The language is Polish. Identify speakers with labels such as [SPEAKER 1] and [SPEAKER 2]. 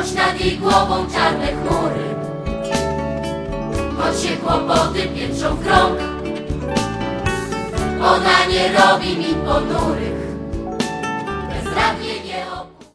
[SPEAKER 1] choć nad jej głową czarne chmury, choć się kłopoty piętrzą w krąg, ona nie robi min ponurych.